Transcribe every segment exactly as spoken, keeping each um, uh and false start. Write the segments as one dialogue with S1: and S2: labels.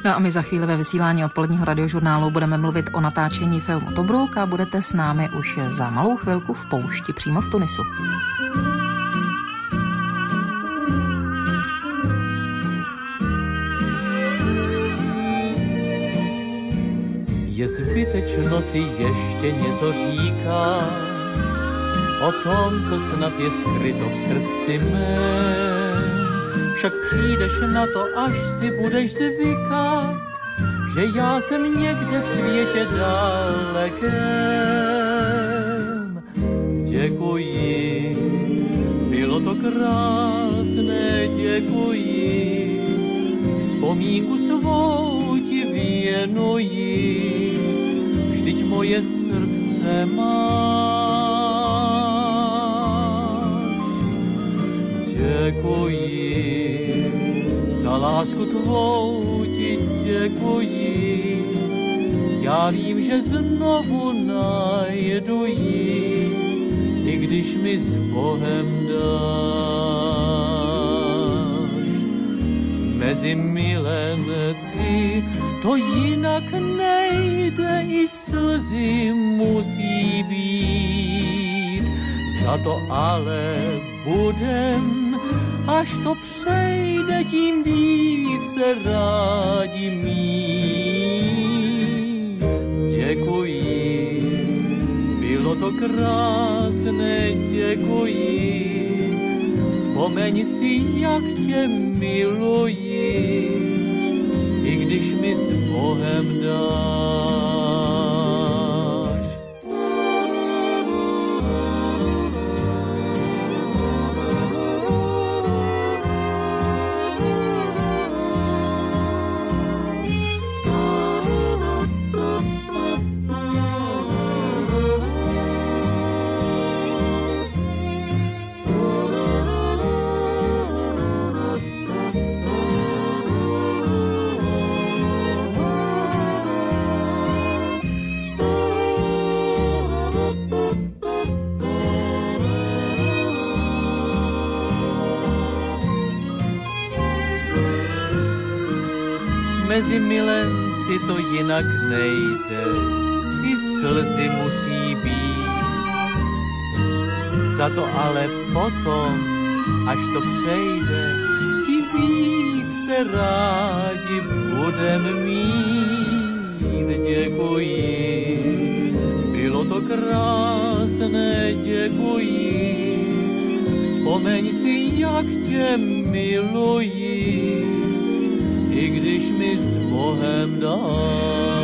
S1: No a my za chvíli ve vysílání odpoledního radiožurnálu budeme mluvit o natáčení filmu Tobruk a budete s námi už za malou chvilku v poušti přímo v Tunisu.
S2: Je zbytečno si ještě něco říká o tom, co snad je skryto v srdci mém. Však přijdeš na to, až si budeš zvykat, že já jsem někde v světě dalekém. Děkuji, bylo to krásné, děkuji, vzpomínku svou ti věnuji, vždyť moje srdce máš. Děkuji, za lásku tvou ti děkuji, já vím, že znovu najdu ji, i když mi s Bohem dáš. Mezi milenci to jinak nejde, i slzy musí být, za to ale budem, až to přejde, tím více rádi mít. Děkuji, bylo to krásné, děkuji, vzpomeň si, jak tě miluji, i když mi s Bohem dáš. Mezi milenci to jinak nejde, i slzy musí být, za to ale potom, až to přejde, ti více rádi budem mít. Děkuji, bylo to krásné, děkuji, vzpomeň si, jak tě miluji, i když mi s Bohem dáš.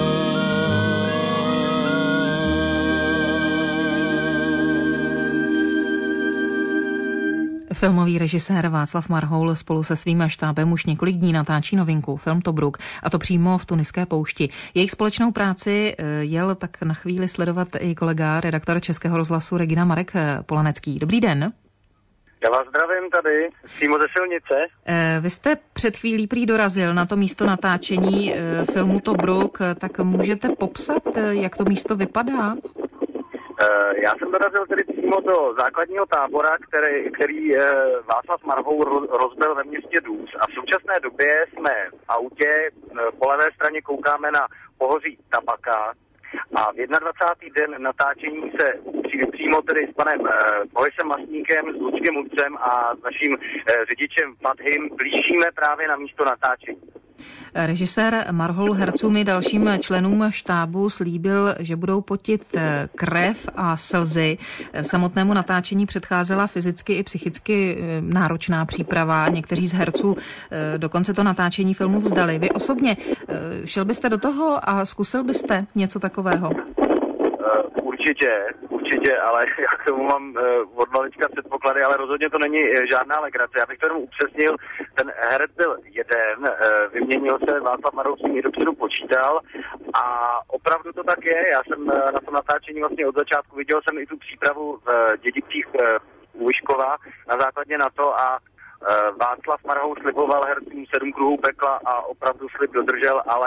S1: Filmový režisér Václav Marhoul spolu se svým štábem už několik dní natáčí novinku, film Tobruk, a to přímo v tuniské poušti. Jejich společnou práci jel tak na chvíli sledovat i kolega, redaktor Českého rozhlasu Regina Marek Polanecký. Dobrý den.
S3: Já vás zdravím tady, přímo ze silnice.
S1: Vy jste před chvílí prý dorazil na to místo natáčení filmu Tobruk, tak můžete popsat, jak to místo vypadá?
S3: Já jsem dorazil tedy přímo do základního tábora, který, který Václav Marhoul rozbil ve městě Důs. A v současné době jsme v autě, po levé straně koukáme na pohoří Tabaka. A v dvacátý první den natáčení se přímo tedy s panem eh, Borisem Masníkem, s Lučkem Udcem a s naším eh, řidičem Fathim blížíme právě na místo natáčení.
S1: Režisér Marhoul hercům i dalším členům štábu slíbil, že budou potit krev a slzy. Samotnému natáčení předcházela fyzicky i psychicky náročná příprava. Někteří z herců dokonce to natáčení filmu vzdali. Vy osobně šel byste do toho a zkusil byste něco takového?
S3: Určitě, určitě, ale já k tomu mám od malička předpoklady, ale rozhodně to není žádná legrace. Já bych to jenom upřesnil, ten herec byl jeden, vyměnil se, Václav Marhoul s ním dopředu počítal a opravdu to tak je. Já jsem na tom natáčení vlastně od začátku viděl jsem i tu přípravu v Dědicích u Vyškova na základě na to a Václav Marhoul sliboval hercům sedm kruhů pekla a opravdu slib dodržel, ale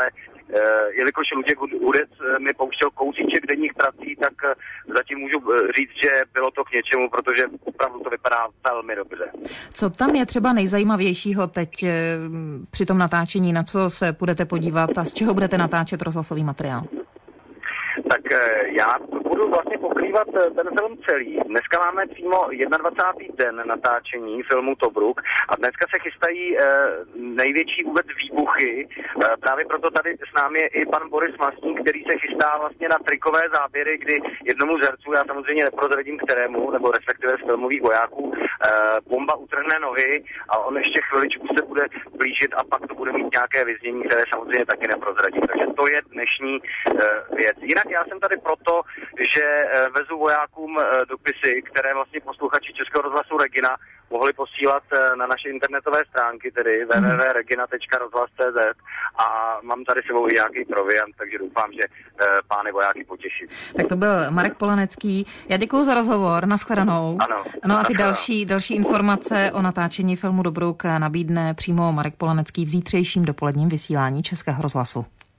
S3: jelikož Luděk Hudec mi pouštěl kousíček denních prací, tak zatím můžu říct, že bylo to k něčemu, protože opravdu to vypadá velmi dobře.
S1: Co tam je třeba nejzajímavějšího teď při tom natáčení, na co se budete podívat a z čeho budete natáčet rozhlasový materiál?
S3: Tak já budu vlastně pokrývat ten film celý. Dneska máme přímo dvacátý první den natáčení filmu Tobruk a dneska se chystají e, největší vůbec výbuchy. E, právě proto tady s námi je i pan Boris Masník, který se chystá vlastně na trikové záběry, kdy jednomu z herců, já samozřejmě neprozradím kterému, nebo respektive z filmových vojáků, e, bomba utrhne nohy a on ještě chviličku se bude blížit a pak to bude mít nějaké vyznění, které samozřejmě taky neprozradím. Takže to je dnešní e, věc. Jinak já jsem tady proto, že vezu vojákům dopisy, které vlastně posluchači Českého rozhlasu Regina mohli posílat na naše internetové stránky, tedy w w w tečka regina tečka rozhlas tečka c z a mám tady sebou i nějaký proviant, takže doufám, že pány vojáky potěší.
S1: Tak to byl Marek Polanecký. Já děkuji za rozhovor, nashledanou.
S3: Ano.
S1: No a ty další, další informace o natáčení filmu Tobruk nabídne přímo Marek Polanecký v zítřejším dopoledním vysílání Českého rozhlasu.